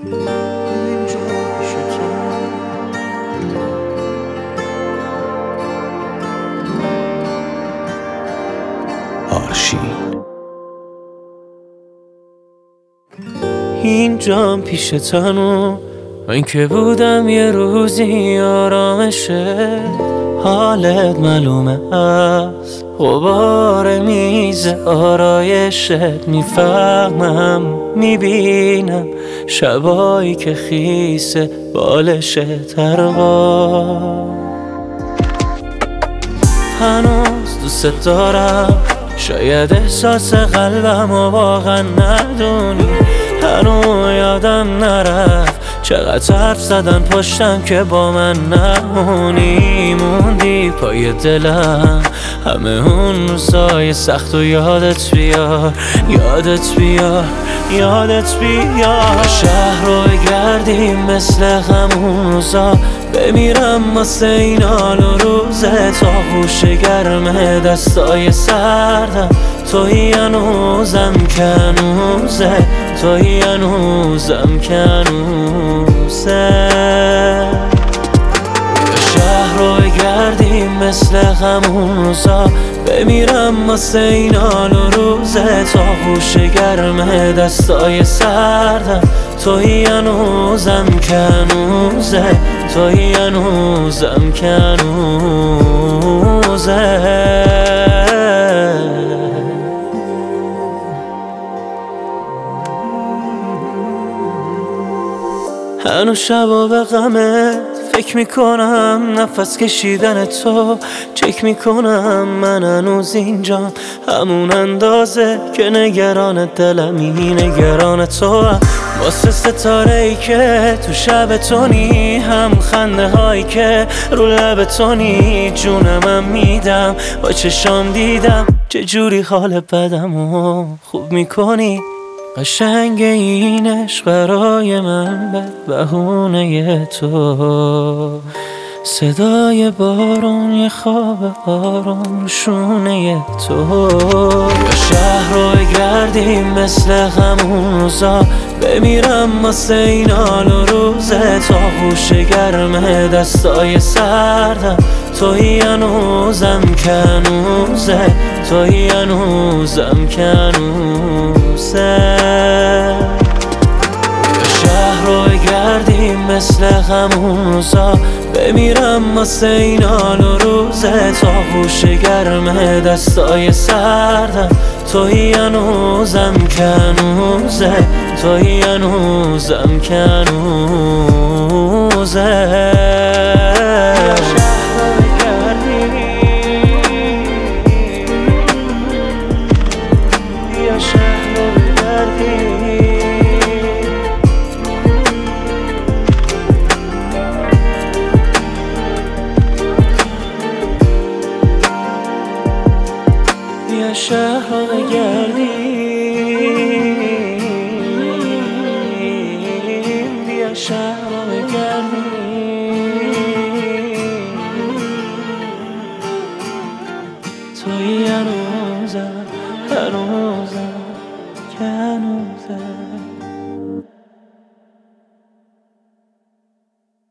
اینجا پیش تو آرشین. اینجام پیش تنو من که بودم یه روزی آرامشه، حالت معلومه از غبار میز آرایشت، میفهمم میبینم شبایی که خیسه بالشت ترقا. هنوز دوست دارم، شاید احساس قلبم و واقعا ندونی، هنوز یادم نرفت چقدر حرف زدن پشتم که با من نمونی. موندی پای دلم همه اون روزای سخت و یادت بیار، یادت بیار، یادت بیار. شهر رو بگردیم مثل همون روزا، بمیرم واسه این حال و روزه. تا خوش گرم دستای سردم توی هنوزم کنوزه، توی هنوزم کنوزه. شهر رو بگردیم مثل همون روزا، بمیرم واسه این حال و روزه. تا خوش گرم دستای سردم توی هنوزم کنوزه، توی هنوزم کنوزه. هنوز شبا به غمت فکر میکنم، نفس کشیدن تو چک میکنم. من هنوز اینجام همون اندازه که نگران دلمی، نگران تو واسه ستاره ای که تو شب تونی، هم خنده هایی که رو لب تونی. جونمم میدم با چشام دیدم چجوری حال بدمو خوب میکنی. قشنگ این عشق برای من به بهونه تو، صدای بارون یه خواب آروم رو شونه تو. شهر رو بگردیم مثل همون روزا، بمیرم واسه این حال و روزه. تا خوش گرم دستای سردم توی هنوزم کنوزه، توی هنوزم کنوزه. شهر رو بگردیم مثل همون روزا، بمیرم واسه این حال و روزه. تا خوش گرم دستای سردم توی هنوزم کنوزه، توی هنوزم کنوزه. بیا شهر رو بگردیم، بیا شهر رو بگردیم توی